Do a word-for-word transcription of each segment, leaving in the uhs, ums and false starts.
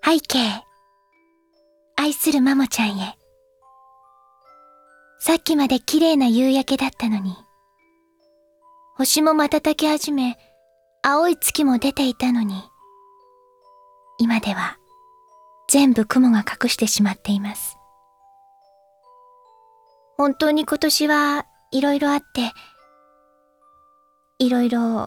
背景、愛するマモちゃんへ。さっきまで綺麗な夕焼けだったのに、星も瞬き始め、青い月も出ていたのに、今では全部雲が隠してしまっています。本当に今年はいろいろあって、いろいろあって、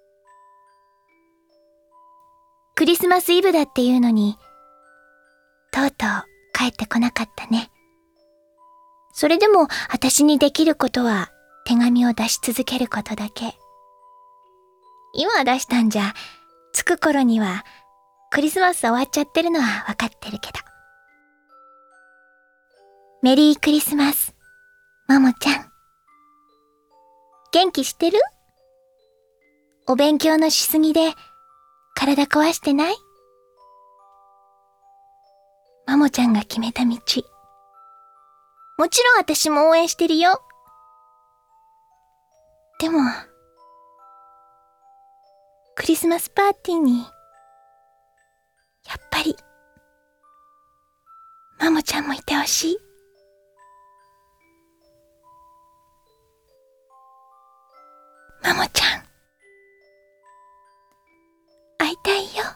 クリスマスイブだっていうのに、とうとう帰ってこなかったね。それでも私にできることは手紙を出し続けることだけ。今出したんじゃ、着く頃にはクリスマス終わっちゃってるのはわかってるけど。メリークリスマス、マモちゃん。元気してる？お勉強のしすぎで体壊してない？マモちゃんが決めた道。もちろん私も応援してるよ。でも、クリスマスパーティーに、やっぱり、マモちゃんもいてほしい。マモちゃん、会いたいよ。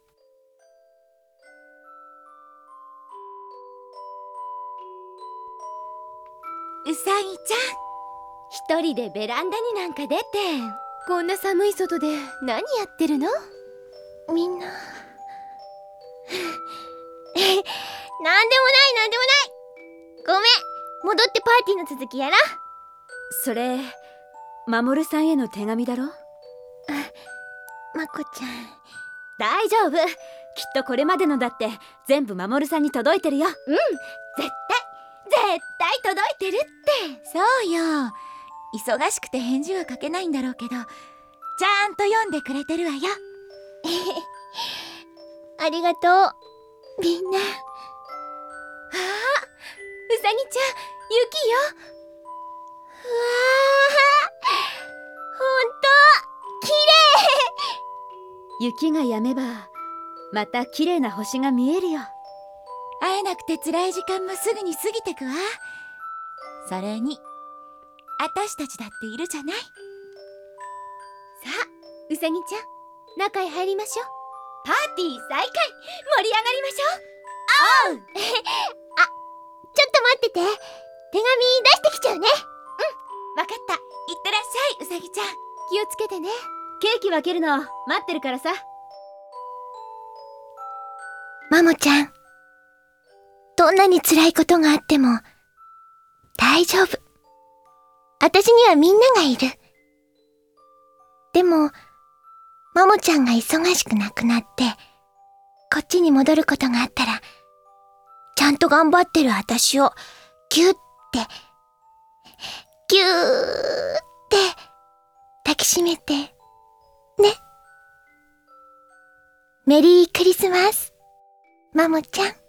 うさぎちゃん、一人でベランダになんか出て、こんな寒い外で何やってるの？ みんな。 なんでもないなんでもない。ごめん、戻ってパーティーの続きやら。 それ、マモルさんへの手紙だろ？ あ、まこちゃん。 大丈夫。きっとこれまでのだって全部マモルさんに届いてるよ。 うん、絶対絶対届いてるって。 そうよ。忙しくて返事は書けないんだろうけど、ちゃんと読んでくれてるわよ。 ありがとう、みんな。ああ、うさぎちゃん、雪よ。うわあ、ほんときれい。 雪が止めばまた綺麗な星が見えるよ。 会えなくて辛い時間もすぐに過ぎてくわ。それに私たちだっているじゃない。さあ、うさぎちゃん、中へ入りましょう。パーティー再開、盛り上がりましょう。おう。あ、ちょっと待ってて。手紙出してきちゃうね。 うん、わかった。いってらっしゃい、うさぎちゃん。 気をつけてね。 ケーキ分けるの待ってるからさ。 マモちゃん、どんなに辛いことがあっても大丈夫。私にはみんながいる。でも、マモちゃんが忙しくなくなって、こっちに戻ることがあったら、ちゃんと頑張ってる私をギュッて、ギューって抱きしめて、ね。メリークリスマス、マモちゃん。